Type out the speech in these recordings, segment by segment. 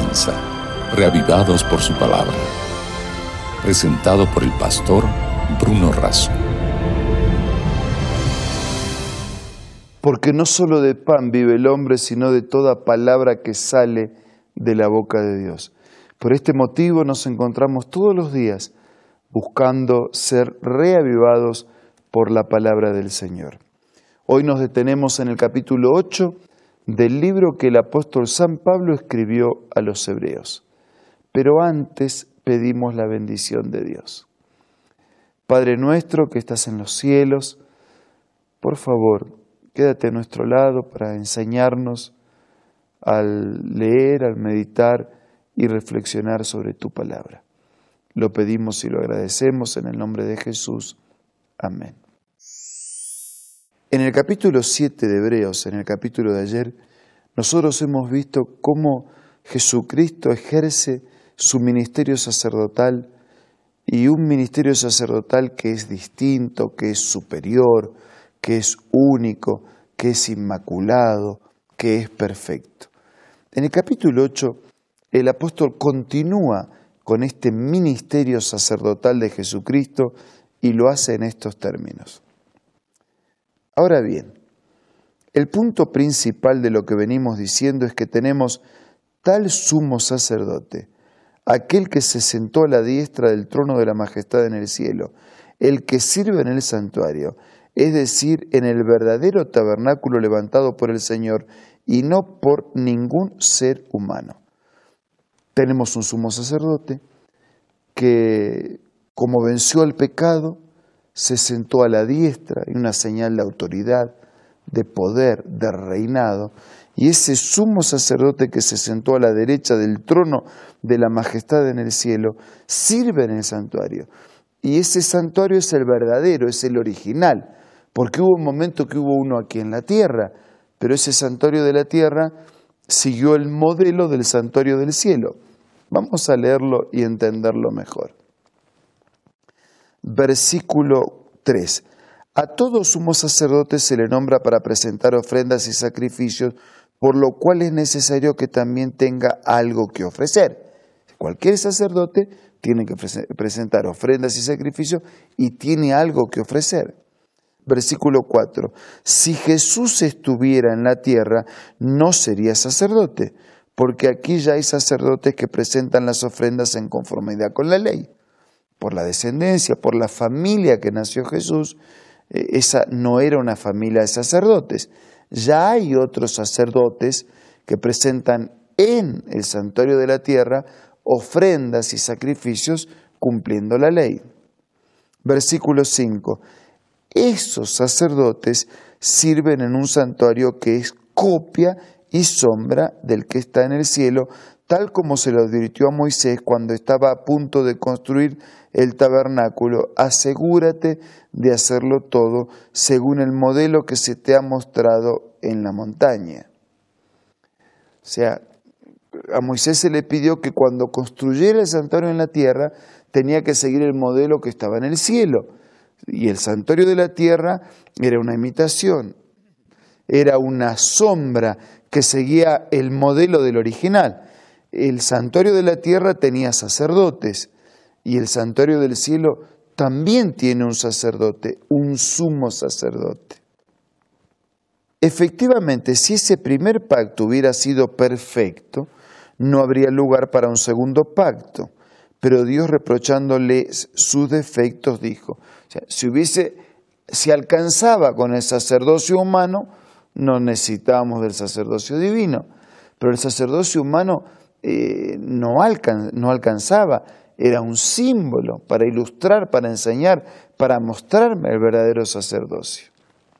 comienza, reavivados por su palabra. Presentado por el pastor Bruno Razo. Porque no solo de pan vive el hombre, sino de toda palabra que sale de la boca de Dios. Por este motivo nos encontramos todos los días buscando ser reavivados por la palabra del Señor. Hoy nos detenemos en el capítulo 8 del libro que el apóstol San Pablo escribió a los hebreos. Pero antes pedimos la bendición de Dios. Padre nuestro que estás en los cielos, por favor, quédate a nuestro lado para enseñarnos al leer, al meditar y reflexionar sobre tu palabra. Lo pedimos y lo agradecemos en el nombre de Jesús. Amén. En el capítulo 7 de Hebreos, en el capítulo de ayer, nosotros hemos visto cómo Jesucristo ejerce su ministerio sacerdotal, y un ministerio sacerdotal que es distinto, que es superior, que es único, que es inmaculado, que es perfecto. En el capítulo 8, el apóstol continúa con este ministerio sacerdotal de Jesucristo y lo hace en estos términos. Ahora bien, el punto principal de lo que venimos diciendo es que tenemos tal sumo sacerdote, aquel que se sentó a la diestra del trono de la majestad en el cielo, el que sirve en el santuario, es decir, en el verdadero tabernáculo levantado por el Señor y no por ningún ser humano. Tenemos un sumo sacerdote que, como venció al pecado, se sentó a la diestra, en una señal de autoridad, de poder, de reinado, y ese sumo sacerdote que se sentó a la derecha del trono de la majestad en el cielo, sirve en el santuario. Y ese santuario es el verdadero, es el original, porque hubo un momento que hubo uno aquí en la tierra, pero ese santuario de la tierra siguió el modelo del santuario del cielo. Vamos a leerlo y entenderlo mejor. Versículo 3. A todo sumo sacerdote se le nombra para presentar ofrendas y sacrificios, por lo cual es necesario que también tenga algo que ofrecer. Cualquier sacerdote tiene que presentar ofrendas y sacrificios y tiene algo que ofrecer. Versículo 4. Si Jesús estuviera en la tierra, no sería sacerdote, porque aquí ya hay sacerdotes que presentan las ofrendas en conformidad con la ley. Por la descendencia, por la familia que nació Jesús, esa no era una familia de sacerdotes. Ya hay otros sacerdotes que presentan en el santuario de la tierra ofrendas y sacrificios cumpliendo la ley. Versículo 5. Esos sacerdotes sirven en un santuario que es copia y sombra del que está en el cielo, tal como se lo advirtió a Moisés cuando estaba a punto de construir el tabernáculo. Asegúrate de hacerlo todo según el modelo que se te ha mostrado en la montaña. O sea, a Moisés se le pidió que cuando construyera el santuario en la tierra tenía que seguir el modelo que estaba en el cielo. Y el santuario de la tierra era una imitación, era una sombra que seguía el modelo del original. El santuario de la tierra tenía sacerdotes y el santuario del cielo también tiene un sacerdote, un sumo sacerdote. Efectivamente, si ese primer pacto hubiera sido perfecto, no habría lugar para un segundo pacto. Pero Dios, reprochándole sus defectos, dijo, o sea, si alcanzaba con el sacerdocio humano, no necesitábamos del sacerdocio divino. Pero el sacerdocio humano no alcanzaba, era un símbolo para ilustrar, para enseñar, para mostrarme el verdadero sacerdocio.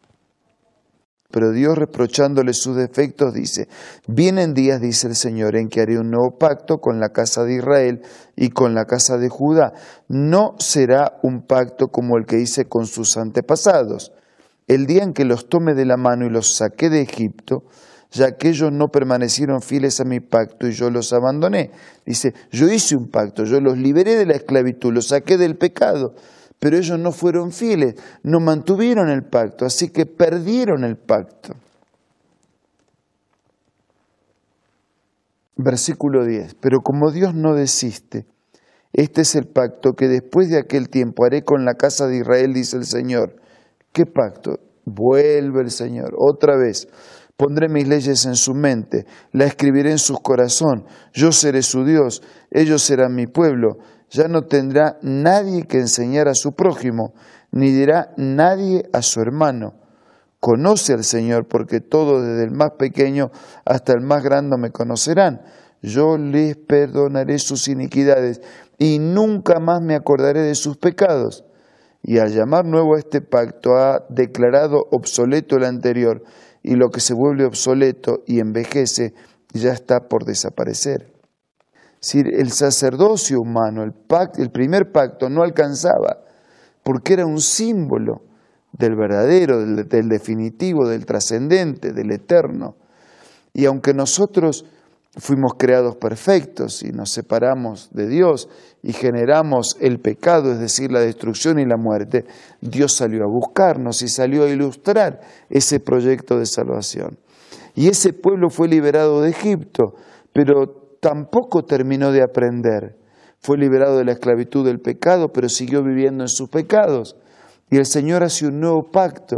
Pero Dios, reprochándole sus defectos, dice, vienen días, dice el Señor, en que haré un nuevo pacto con la casa de Israel y con la casa de Judá. No será un pacto como el que hice con sus antepasados. El día en que los tomé de la mano y los saqué de Egipto, ya que ellos no permanecieron fieles a mi pacto y yo los abandoné. Dice, yo hice un pacto, yo los liberé de la esclavitud, los saqué del pecado. Pero ellos no fueron fieles, no mantuvieron el pacto, así que perdieron el pacto. Versículo 10. Pero como Dios no desiste, este es el pacto que después de aquel tiempo haré con la casa de Israel, dice el Señor. ¿Qué pacto? Vuelve el Señor otra vez. Pondré mis leyes en su mente, la escribiré en su corazón. Yo seré su Dios, ellos serán mi pueblo. Ya no tendrá nadie que enseñar a su prójimo, ni dirá nadie a su hermano. Conoce al Señor, porque todos, desde el más pequeño hasta el más grande, me conocerán. Yo les perdonaré sus iniquidades y nunca más me acordaré de sus pecados. Y al llamar nuevo a este pacto ha declarado obsoleto el anterior, y lo que se vuelve obsoleto y envejece ya está por desaparecer. Si el sacerdocio humano, el primer pacto, no alcanzaba, porque era un símbolo del verdadero, del definitivo, del trascendente, del eterno. Y aunque nosotros fuimos creados perfectos y nos separamos de Dios y generamos el pecado, es decir, la destrucción y la muerte, Dios salió a buscarnos y salió a ilustrar ese proyecto de salvación. Y ese pueblo fue liberado de Egipto, pero tampoco terminó de aprender. Fue liberado de la esclavitud del pecado, pero siguió viviendo en sus pecados. Y el Señor hace un nuevo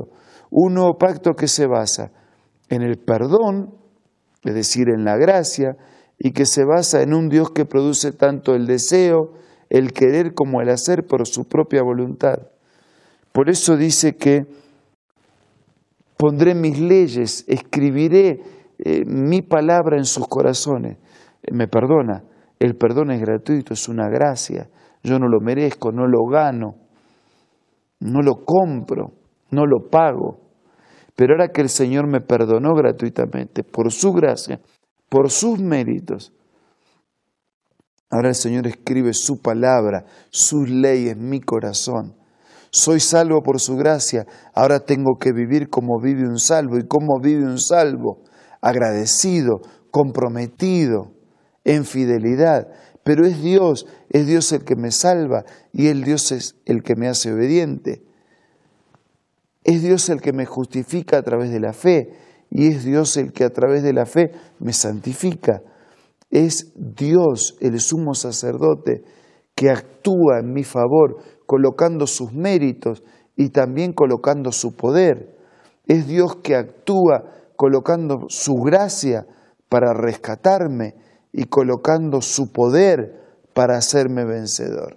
pacto que se basa en el perdón, es decir, en la gracia, y que se basa en un Dios que produce tanto el deseo, el querer como el hacer por su propia voluntad. Por eso dice que pondré mis leyes, escribiré mi palabra en sus corazones. Me perdona, el perdón es gratuito, es una gracia. Yo no lo merezco, no lo gano, no lo compro, no lo pago. Pero ahora que el Señor me perdonó gratuitamente, por su gracia, por sus méritos, ahora el Señor escribe su palabra, sus leyes en mi corazón. Soy salvo por su gracia, ahora tengo que vivir como vive un salvo. ¿Y cómo vive un salvo? Agradecido, comprometido, en fidelidad. Pero es Dios el que me salva y Dios es el que me hace obediente. Es Dios el que me justifica a través de la fe y es Dios el que a través de la fe me santifica. Es Dios, el sumo sacerdote, que actúa en mi favor, colocando sus méritos y también colocando su poder. Es Dios que actúa colocando su gracia para rescatarme y colocando su poder para hacerme vencedor.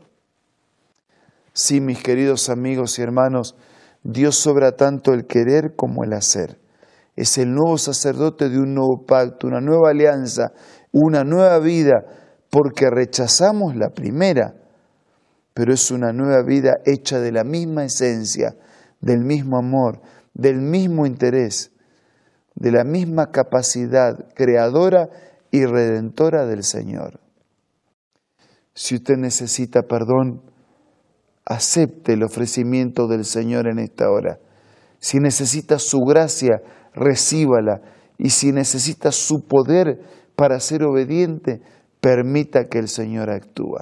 Sí, mis queridos amigos y hermanos, Dios obra tanto el querer como el hacer. Es el nuevo sacerdote de un nuevo pacto, una nueva alianza, una nueva vida, porque rechazamos la primera, pero es una nueva vida hecha de la misma esencia, del mismo amor, del mismo interés, de la misma capacidad creadora y redentora del Señor. Si usted necesita perdón, acepte el ofrecimiento del Señor en esta hora. Si necesita su gracia, recíbala. Y si necesita su poder para ser obediente, permita que el Señor actúe.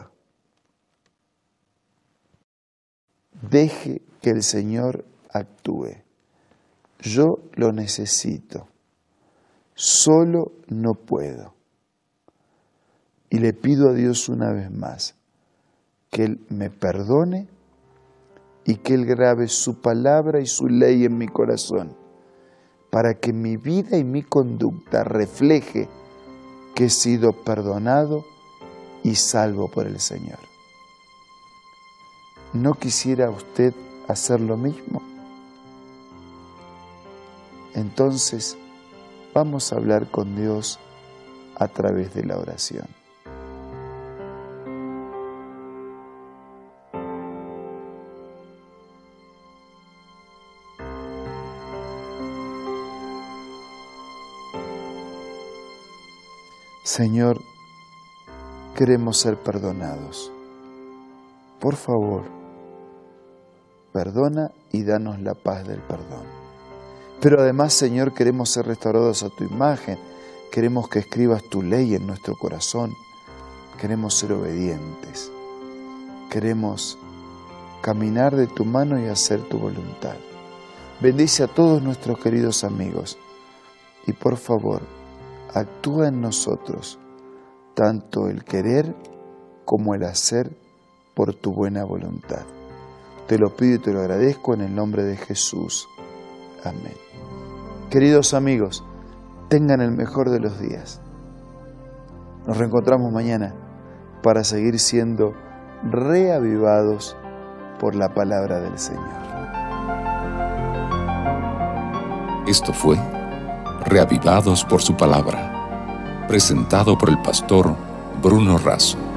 Deje que el Señor actúe. Yo lo necesito. Solo no puedo. Y le pido a Dios una vez más que Él me perdone y que Él grabe su palabra y su ley en mi corazón, para que mi vida y mi conducta refleje que he sido perdonado y salvo por el Señor. ¿No quisiera usted hacer lo mismo? Entonces, vamos a hablar con Dios a través de la oración. Señor, queremos ser perdonados. Por favor, perdona y danos la paz del perdón. Pero además, Señor, queremos ser restaurados a tu imagen. Queremos que escribas tu ley en nuestro corazón. Queremos ser obedientes. Queremos caminar de tu mano y hacer tu voluntad. Bendice a todos nuestros queridos amigos. Y por favor, actúa en nosotros tanto el querer como el hacer por tu buena voluntad. Te lo pido y te lo agradezco en el nombre de Jesús. Amén. Queridos amigos, tengan el mejor de los días. Nos reencontramos mañana para seguir siendo reavivados por la palabra del Señor. Esto fue Reavivados por su palabra, presentado por el pastor Bruno Razo.